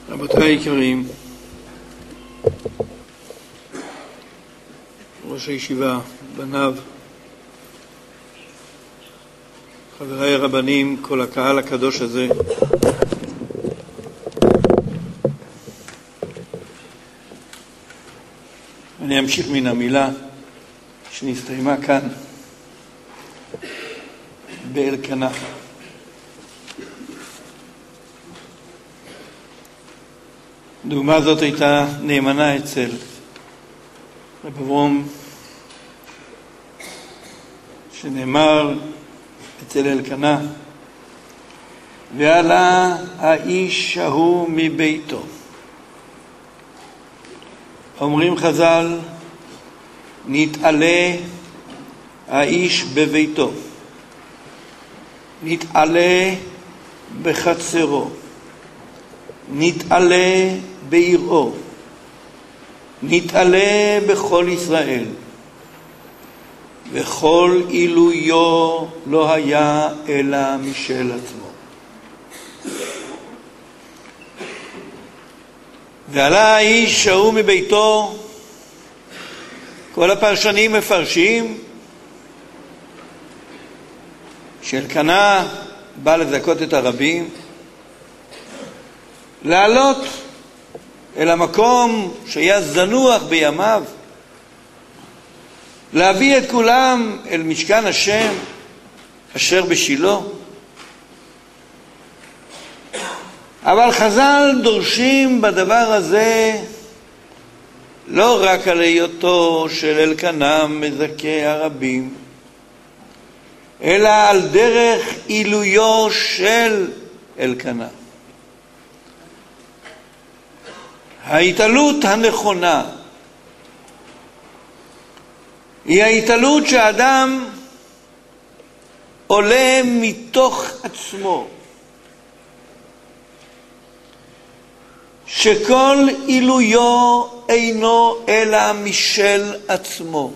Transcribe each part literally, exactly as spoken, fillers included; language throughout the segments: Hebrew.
רבותיי היקרים, ראש הישיבה, בניו, חבריי הרבנים, כל הקהל הקדוש הזה, אני אמשיך מן המילה שנסתיימה כאן באלקנה. דוגמה זאת הייתה נאמנה אצל רב אברום, שנאמר אצל אלקנה, ועלה האיש ההוא מביתו. אומרים חז"ל, נתעלה האיש בביתו, נתעלה בחצרו, נתעלה בעירו, נתעלה בכל ישראל, וכל עילויו לא היה אלא משל עצמו. ועלה האיש ההוא מביתו, כל הפרשנים מפרשים שאלקנה בא לזכות את הרבים, לעלות אל המקום שהיה זנוח בימיו, להביא את כולם אל משכן השם אשר בשילה. אבל חז"ל דורשים בדבר הזה לא רק על היותו של אלקנה מזכה הרבים, אלא על דרך עילויו של אלקנה. ההתעלות הנכונה היא ההתעלות שהאדם עולה מתוך עצמו, שכל עילויו אינו אלא משל עצמו,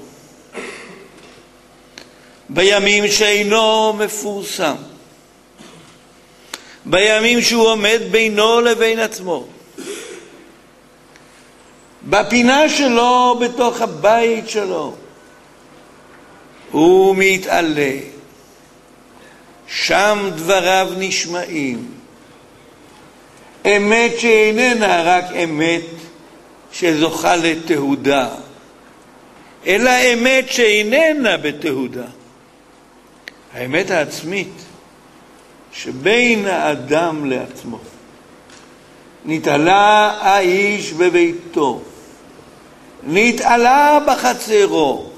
בימים שאינו מפורסם, בימים שהוא עומד בינו לבין עצמו, בפינה שלו, בתוך הבית שלו, הוא מתעלה. שם דבריו נשמעים. אמת שאיננה רק אמת שזוכה לתהודה, אלא אמת שאיננה בתהודה. האמת העצמית שבין האדם לעצמו. נתעלה האיש בביתו, נתעלה בחצרו.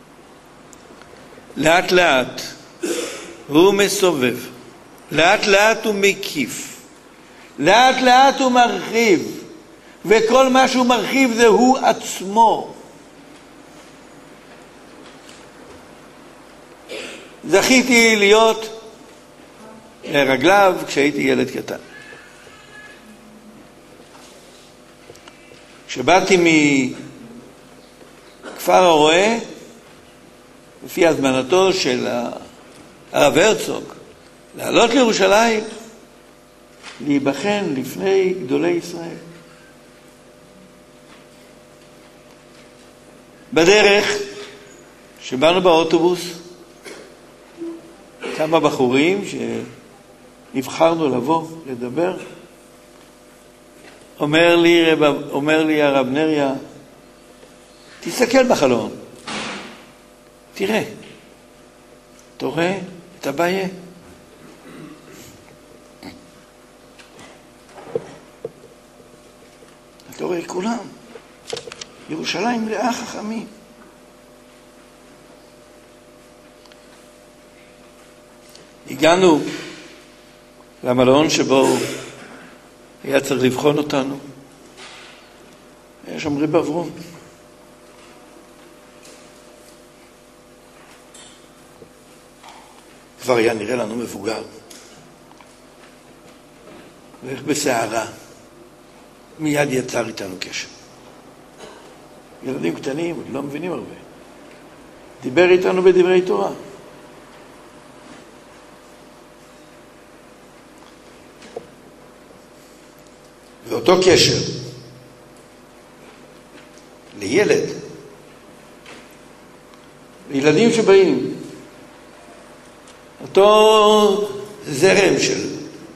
לאט לאט הוא מסובב, לאט לאט הוא מקיף, לאט לאט הוא מרחיב, וכל מה שהוא מרחיב זה הוא עצמו. זכיתי להיות לרגליו כשהייתי ילד קטן. כשבאתי מכפר הרועה, לפי הזמנתו של הרב הרצוג, לעלות לירושלים, להיבחן לפני גדולי ישראל. בדרך שבאנו באוטובוס, כמה בחורים שנבחרנו לבוא לדבר, אומר לי, אומר לי הרב נריה, תסתכל בחלון, תראה, אתה רואה את הבעיה? אתה רואה כולם, ירושלים מלאה חכמים. הגענו למלון שבו היה צריך לבחון אותנו. היה שם רב אברום. כבר היה נראה לנו מבוגר. ואיך בסערה. מיד יצר איתנו קשר. ילדים קטנים, לא מבינים הרבה. דיבר איתנו בדברי תורה. ואותו קשר לילד, לילדים שבאים, אותו זרם של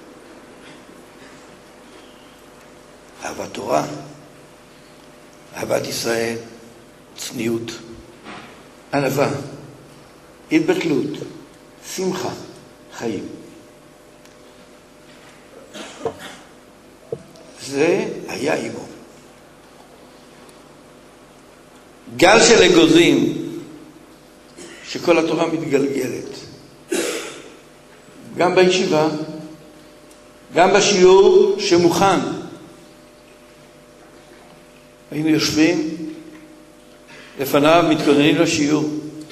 אהבת תורה, אהבת ישראל, צניעות, ענווה, התבטלות, שמחה, חיים. זה היה אימו. גל של אגוזים שכל התורה מתגלגלת. גם בישיבה, גם בשיעור שמוכן. היינו יושבים לפניו, מתכוננים לשיעור.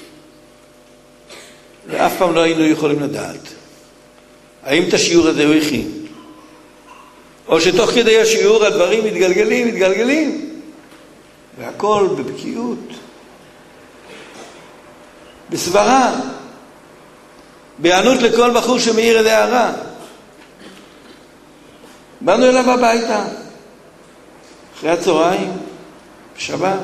ואף פעם לא היינו יכולים לדעת האם את השיעור הזה הוא הכין, או שתוך כדי השיעור הדברים מתגלגלים, מתגלגלים, והכל בבקיאות, בסברה, בענות לכל בחור שמאיר איזה הערה. באנו אליו הביתה, אחרי הצהריים, בשבת,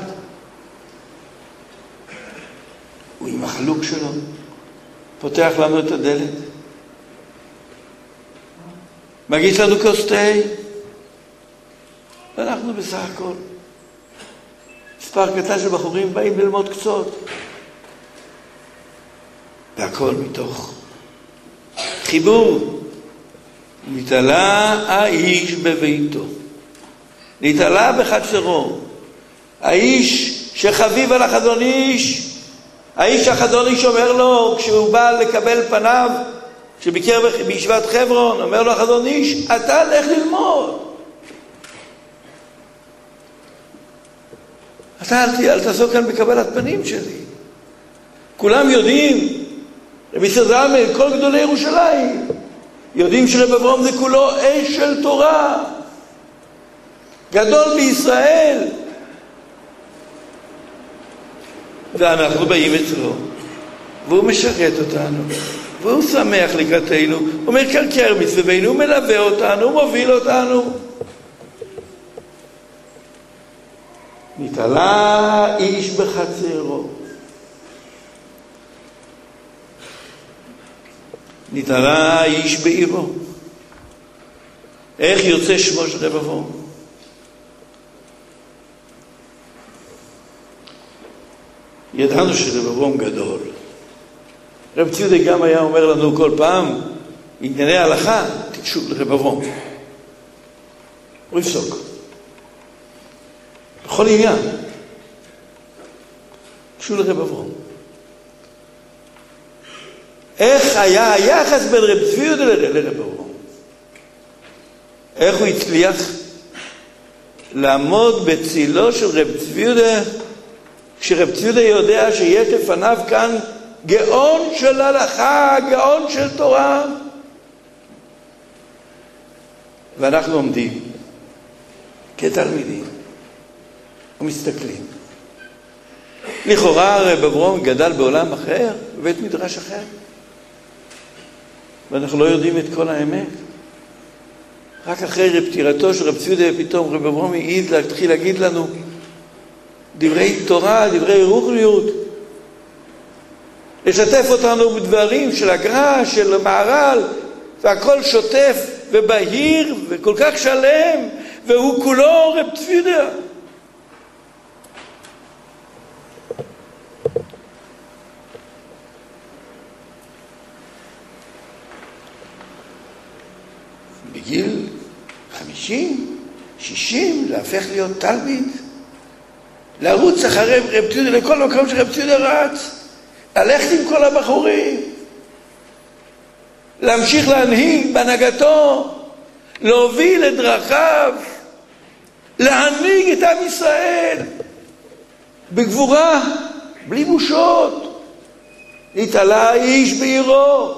הוא עם החלוק שלו, פותח לנו את הדלת, מגיש לנו כוס תה, ואנחנו בסך הכל מספר קטן של בחורים באים ללמוד קצות, והכל מתוך חיבור. נתעלה האיש בביתו, נתעלה בחצרו, האיש שחביב על החזון איש, האיש החזון איש אומר לו כשהוא בא לקבל פניו, שביקר בישיבת חברון, אומר לו החזון איש, אתה לך ללמוד, אתה אל, אל תעסוק כאן בקבלת פנים שלי. כולם יודעים, רבי סזלמן, כל גדולי ירושלים יודעים שרב אברהם זה כולו אש של תורה, גדול בישראל, ואנחנו באים אצלו והוא משרת אותנו והוא שמח לקראתנו, הוא מקרקר מסביבנו, הוא מלווה אותנו, הוא מוביל אותנו. נתעלה איש בחצרו, נתעלה איש בעירו. איך יוצא שמו של רב אברהם? ידענו שרב אברהם גדול. רב ציודה גם היה אומר לנו כל פעם, ענייני ההלכה, תקשו לרב אברהם. הוא יפסוק. בכל עניין. תקשו לרב אברהם. איך היה היחס בין רב ציודה לרב אברהם? איך הוא הצליח לעמוד בצילו של רב ציודה, כשרב ציודה יודע שיש לפניו כאן גאון של הלכה, גאון של תורה, ואנחנו עומדים כתלמידים ומסתכלים. לכאורה רב אברהם גדל בעולם אחר, בבית מדרש אחר, ואנחנו לא יודעים את כל האמת. רק אחרי פטירתו של רב ציודה פתאום רב אברהם העז להתחיל להגיד לנו דברי תורה, דברי רוחניות, לשתף אותנו בדברים של הגר"א, של מהר"ל, והכל שוטף ובהיר וכל כך שלם, והוא כולו רב ציודה. בגיל חמישים, שישים, להפך להיות תלמיד, לרוץ אחרי רב ציודה לכל מקום שרב ציודה רץ, ללכת עם כל הבחורים, להמשיך להנהיג בהנהגתו, להוביל את דרכיו, להנהיג את עם ישראל בגבורה, בלי בושות. נתעלה איש בעירו.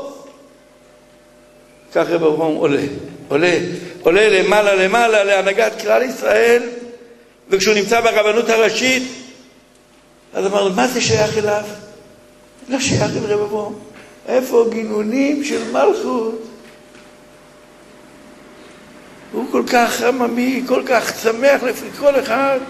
כך רב אברהם עולה, עולה, עולה למעלה למעלה להנהגת כלל ישראל, וכשהוא נמצא ברבנות הראשית, אז אמרנו, מה זה שייך אליו? לא שייך אל רב אברהם. איפה גינונים של מלכות? הוא כל כך עממי, כל כך שמח לפי כל אחד.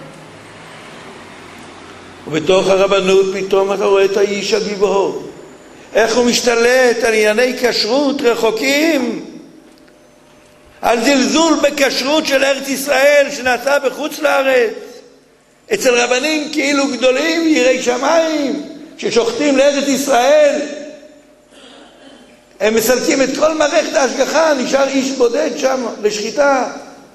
ובתוך הרבנות פתאום אתה רואה את האיש הגיבור. איך הוא משתלט על ענייני כשרות רחוקים. על זלזול בכשרות של ארץ ישראל שנעשה בחוץ לארץ. אצל רבנים כאילו גדולים, יראי שמיים, ששוחטים לארץ ישראל. הם מסלקים את כל מערכת ההשגחה, נשאר איש בודד שם לשחיטה.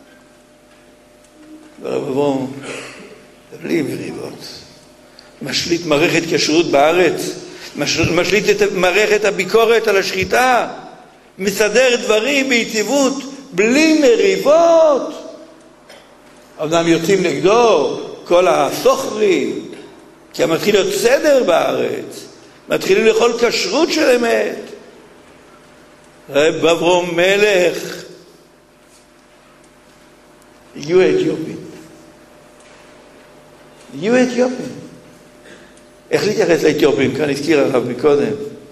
ורב אברום, בלי מריבות, משליט מערכת כשרות בארץ, משליט את מערכת הביקורת על השחיטה, מסדר דברים ביציבות, בלי מריבות. אמנם יוצאים נגדו כל הסוחרים, כי מתחיל להיות סדר בארץ, מתחילים לאכול כשרות של אמת. רב אברום מלך, הגיעו האתיופים. הגיעו האתיופים. איך להתייחס לאתיופים? כאן הזכיר הרב מקודם.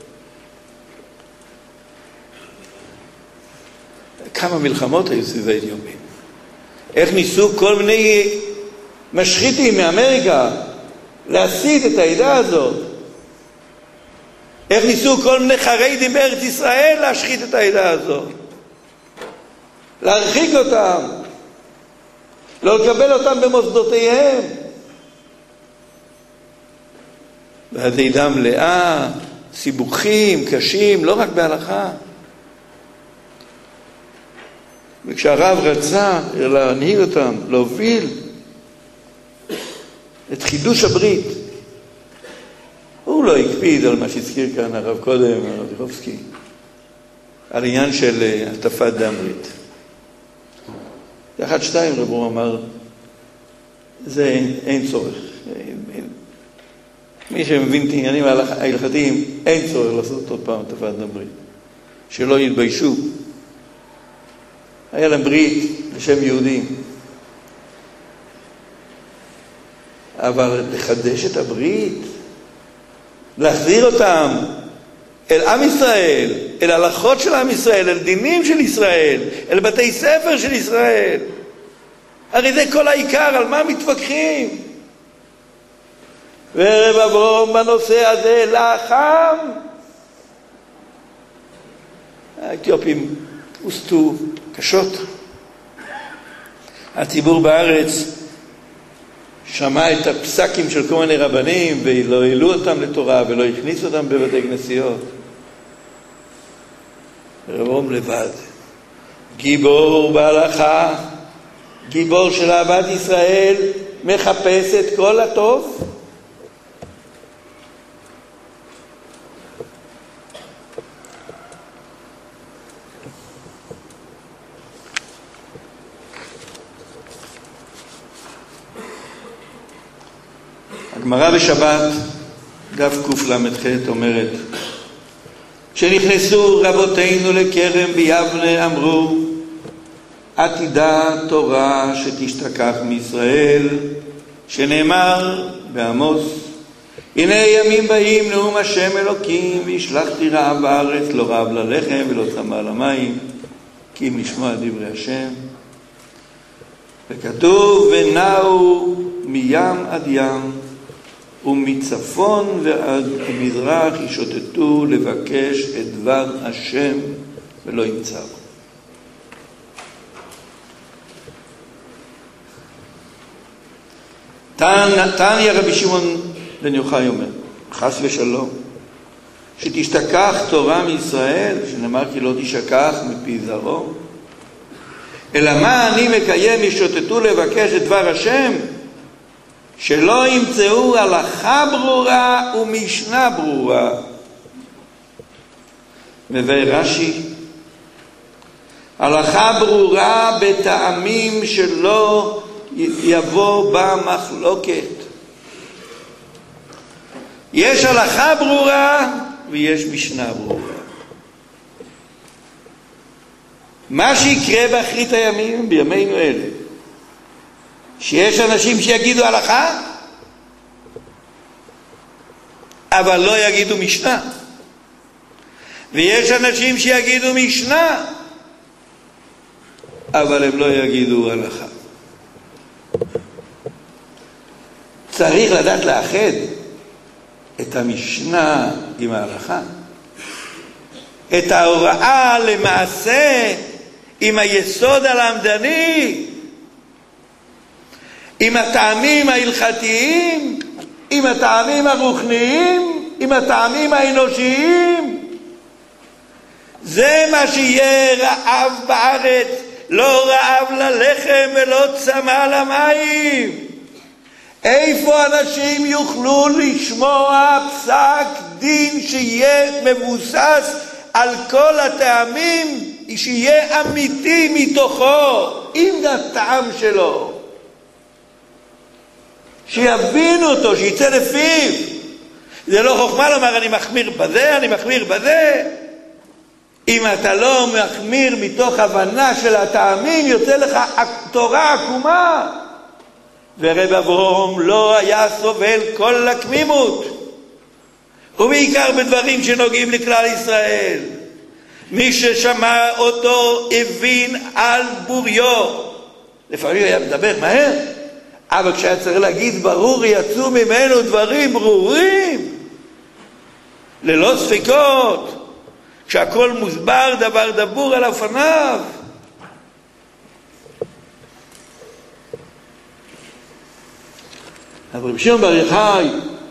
כמה מלחמות היו סביב האתיופים. איך ניסו כל מיני משחיתים מאמריקה להסיט את העדה הזאת. איך ניסו כל מיני חרדים בארץ ישראל להשחית את העדה הזאת. להרחיק אותם. לא לקבל אותם במוסדותיהם. והעדה מלאה, סיבוכים, קשים, לא רק בהלכה. וכשהרב רצה להנהיג אותם, להוביל את חידוש הברית, הוא לא הקפיד על מה שהזכיר כאן הרב קודם, הרב דיכובסקי, על עניין של הטפת דם ברית. אחד שתיים רב אברום אמר, זה אין, אין צורך. אין, אין. מי שמבין את העניינים ההלכתיים, אין צורך לעשות עוד פעם הטפת דם ברית. שלא יתביישו. היה להם ברית בשם יהודים. אבל לחדש את הברית, להחזיר אותם אל עם ישראל, אל הלכות של עם ישראל, אל דינים של ישראל, אל בתי ספר של ישראל. הרי זה כל העיקר, על מה מתווכחים? ורב אברום בנושא הזה לחם. האתיופים הוסתו קשות. הציבור בארץ שמע את הפסקים של כל מיני רבנים ולא העלו אותם לתורה ולא הכניסו אותם בבתי כנסיות. רב אברום לבד, גיבור בהלכה, גיבור של אהבת ישראל, מחפש את כל הטוב. הגמרא בשבת, דף קל"ח אומרת, כשנכנסו רבותינו לכרם ביבנה אמרו, עתידה תורה שתשתכח מישראל, שנאמר בעמוס, הנה ימים באים נאום השם אלוקים, והשלחתי רעב בארץ, לא רעב ללחם ולא צמא למים, כי אם לשמוע דברי השם. וכתוב, ונעו מים עד ים, ומצפון ועד מזרח ישוטטו לבקש את דבר השם ולא ימצאו. תניא רבי שמעון בן יוחאי אומר, חס ושלום, שתשתכח תורה מישראל, שנאמר כי לא תשכח מפי זרעו, אלא מה אני מקיים ישוטטו לבקש את דבר השם, שלא ימצאו הלכה ברורה ומשנה ברורה. מביא רש"י, הלכה ברורה בטעמים שלא יבוא בה מחלוקת. יש הלכה ברורה ויש משנה ברורה. מה שיקרה באחרית הימים בימינו אלה, שיש אנשים שיגידו הלכה, אבל לא יגידו משנה. ויש אנשים שיגידו משנה, אבל הם לא יגידו הלכה. צריך לדעת לאחד את המשנה עם ההלכה, את ההוראה למעשה עם היסוד הלמדני, עם הטעמים ההלכתיים, עם הטעמים הרוחניים, עם הטעמים האנושיים. זה מה שיהיה רעב בארץ, לא רעב ללחם ולא צמא למים. איפה אנשים יוכלו לשמוע פסק דין שיהיה מבוסס על כל הטעמים, שיהיה אמיתי מתוכו, עם הטעם שלו, שיבינו אותו, שיצא לפיו. זה לא חוכמה לומר אני מחמיר בזה, אני מחמיר בזה. אם אתה לא מחמיר מתוך הבנה של הטעמים, יוצא לך תורה עקומה. ורב אברהם לא היה סובל כל הקמימות, ובעיקר בדברים שנוגעים לכלל ישראל. מי ששמע אותו הבין על בוריו. לפעמים היה מדבר מהר, אבל כשהיה צריך להגיד ברור, יצאו ממנו דברים ברורים, ללא ספקות, כשהכל מוסבר דבר דבור על אופניו. אבל רבי שמעון בר יוחאי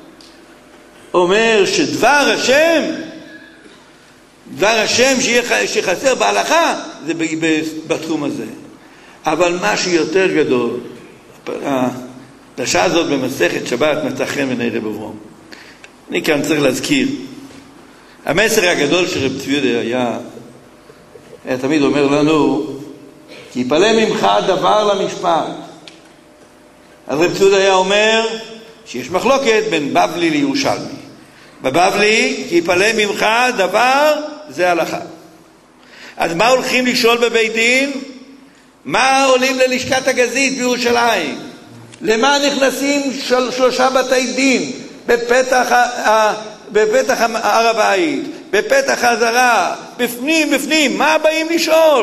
אומר שדבר השם, דבר השם שחסר בהלכה, זה בתחום הזה. אבל משהו יותר גדול, הפרשה הזאת במסכת שבת מצא חן בעיני רב אברהם. אני כאן צריך להזכיר, המסר הגדול של רב צבי יהודה היה, היה תמיד אומר לנו, כי יפלא ממך דבר למשפט. אז רב צבי יהודה היה אומר שיש מחלוקת בין בבלי לירושלמי. בבבלי, כי יפלא ממך דבר, זה הלכה. אז מה הולכים לשאול בבית דין? מה עולים ללשכת הגזית בירושלים? למה נכנסים של, שלושה בתי דין בפתח, ה, בפתח הר הבית, בפתח העזרה, בפנים, בפנים, מה באים לשאול?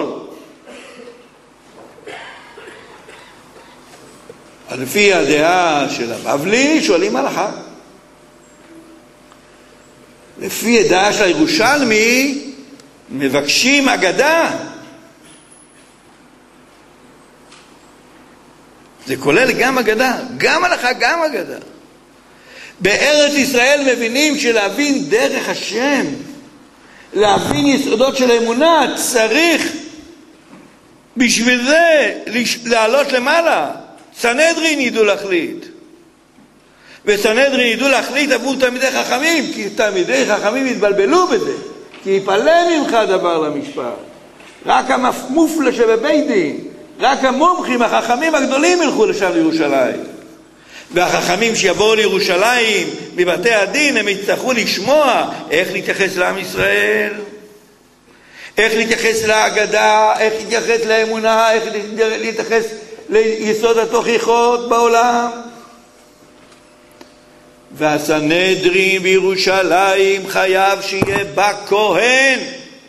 לפי הדעה של הבבלי שואלים הלכה. לפי הדעה של הירושלמי מבקשים אגדה. זה כולל גם אגדה, גם הלכה, גם אגדה. בארץ ישראל מבינים שלהבין דרך השם, להבין יסודות של האמונה, צריך בשביל זה לעלות למעלה. סנהדרין ידעו להחליט, וסנהדרין ידעו להחליט עבור תלמידי חכמים, כי תלמידי חכמים יתבלבלו בזה, כי יפלא ממך דבר למשפט. רק המופלא שבבית דין, רק המומחים, החכמים הגדולים ילכו לשם לירושלים. והחכמים שיבואו לירושלים מבתי הדין, הם יצטרכו לשמוע איך להתייחס לעם ישראל, איך להתייחס להגדה, איך להתייחס לאמונה, איך להתייחס ליסוד התוכחות בעולם. והסנהדרין בירושלים חייב שיהיה בה כהן.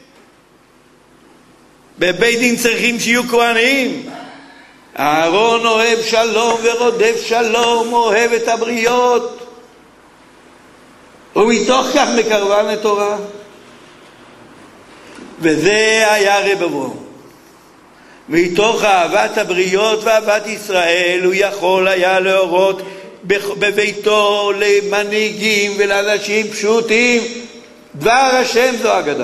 בבית דין צריכים שיהיו כהנים. אהרון אוהב שלום ורודף שלום, אוהב את הבריות, ומתוך כך מקרבן לתורה. וזה היה רב אברהם. מתוך אהבת הבריות ואהבת ישראל הוא יכול היה להורות בביתו למנהיגים ולאנשים פשוטים דבר השם זו אגדה.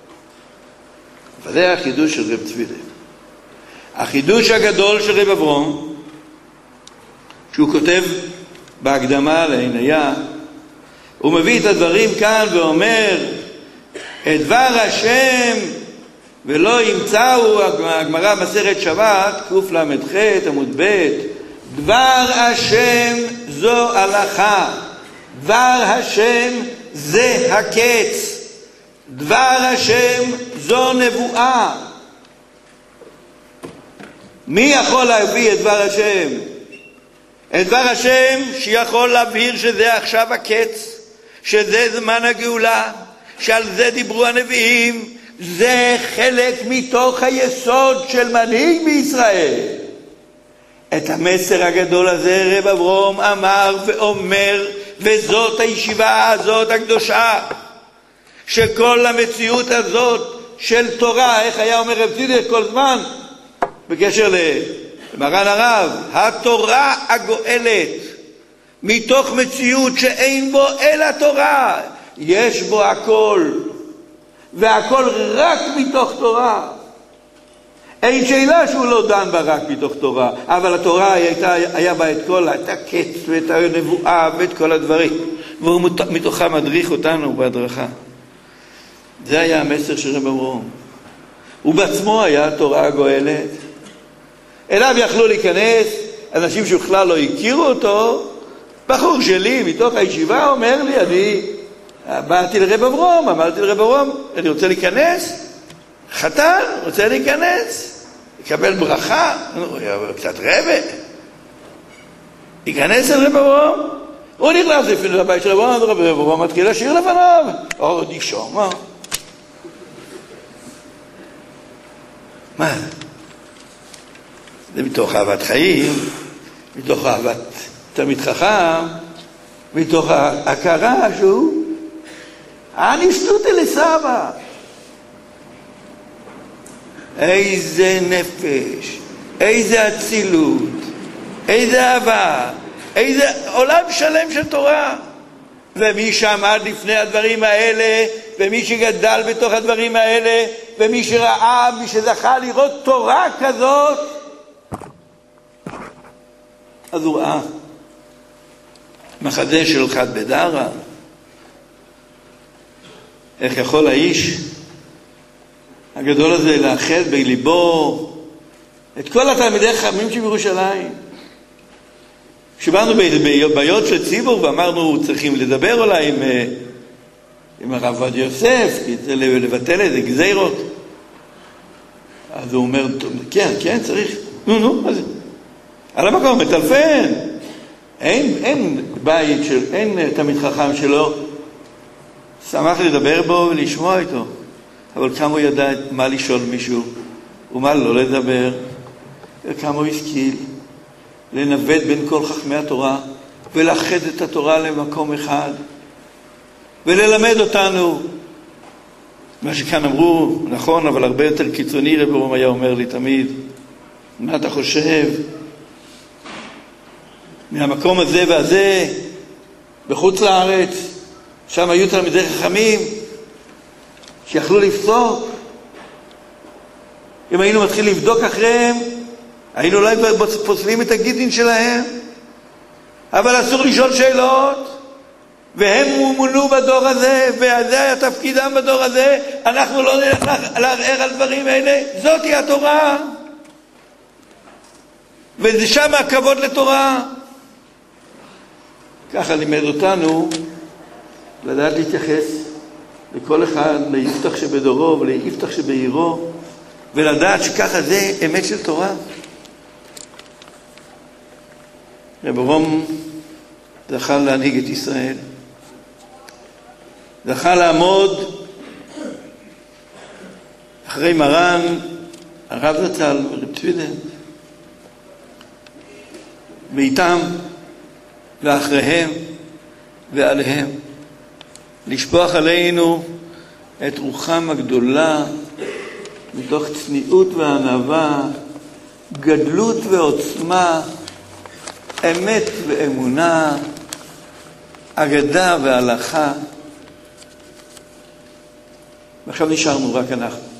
וזה החידוש של רב צבי יהודה. החידוש הגדול של רב אברהם, שהוא כותב בהקדמה לעיניה, הוא מביא את הדברים כאן ואומר את דבר השם ולא ימצאו, הגמרא מסכת שבת קל"ח עמוד ב', דבר השם זו הלכה, דבר השם זה הקץ, דבר השם זו נבואה. מי יכול להביא את דבר השם? את דבר השם שיכול להבהיר שזה עכשיו הקץ, שזה זמן הגאולה, שעל זה דיברו הנביאים, זה חלק מתוך היסוד של מנהיג בישראל. את המסר הגדול הזה רב אברום אמר ואומר, וזאת הישיבה הזאת הקדושה, שכל המציאות הזאת של תורה, איך היה אומר רב צידק כל זמן בקשר למרן הרב, התורה הגואלת, מתוך מציאות שאין בו אלא תורה, יש בו הכל, והכל רק מתוך תורה. אין שאלה שהוא לא דן בה רק מתוך תורה, אבל התורה הייתה, היה בה את כל, את הקץ ואת הנבואה ואת כל הדברים, והוא מתוכה מדריך אותנו בהדרכה. זה היה המסר של רב אברום. הוא בעצמו היה התורה הגואלת. אליו יכלו להיכנס אנשים שבכלל לא הכירו אותו. בחור שלי מתוך הישיבה אומר לי, אני באתי לרב אברום, אמרתי לרב אברום, אני רוצה להיכנס, חתן, רוצה להיכנס, לקבל ברכה, קצת רבה, להיכנס אל רב אברום. הוא נכנס לפני לבית של רב אברום, רב אברום מתחיל לשיר לפניו, עוד נשום, מה? מה? זה מתוך אהבת חיים, מתוך אהבת תלמיד חכם, מתוך ההכרה שהוא הניסות אל סבא. איזה נפש, איזה אצילות, איזה אהבה, איזה עולם שלם של תורה. ומי שעמד לפני הדברים האלה, ומי שגדל בתוך הדברים האלה, ומי שראה, מי שזכה לראות תורה כזאת, אז הוא ראה מחזה של חד בדרה. איך יכול האיש הגדול הזה לאחד בליבו את כל התלמידי חכמים שבירושלים? כשבאנו בבעיות של ציבור ואמרנו צריכים לדבר אולי עם, עם הרב עובדיה יוסף, כדי לבטל איזה גזירות, אז הוא אומר, כן, כן, צריך, נו, נו, אז על המקום מטלפן. אין, אין בית של, אין תלמיד חכם שלו שמח לדבר בו ולשמוע איתו, אבל כמה הוא ידע מה לשאול מישהו ומה לא לדבר, וכמה הוא השכיל לנווט בין כל חכמי התורה ולאחד את התורה למקום אחד וללמד אותנו מה שכאן אמרו, נכון, אבל הרבה יותר קיצוני. רב אברום היה אומר לי תמיד, מה אתה חושב? מהמקום הזה והזה בחוץ לארץ, שם היו תלמידי חכמים שיכלו לפסוק. אם היינו מתחילים לבדוק אחריהם, היינו אולי פוסלים את הגידין שלהם, אבל אסור לשאול שאלות, והם מומנו בדור הזה, וזה היה תפקידם בדור הזה. אנחנו לא נלך לערער על דברים האלה, זאת היא התורה, וזה שם הכבוד לתורה. ככה לימד אותנו לדעת להתייחס לכל אחד, ליפתח שבדורו וליפתח שבעירו, ולדעת שככה זה אמת של תורה. רב אברום זכה להנהיג את ישראל, זכה לעמוד אחרי מרן הרב זצ"ל ורב צבי, ואיתם ואחריהם ועליהם לשפוך עלינו את רוחם הגדולה מתוך צניעות וענווה, גדלות ועוצמה, אמת ואמונה, אגדה והלכה. ועכשיו נשארנו רק אנחנו.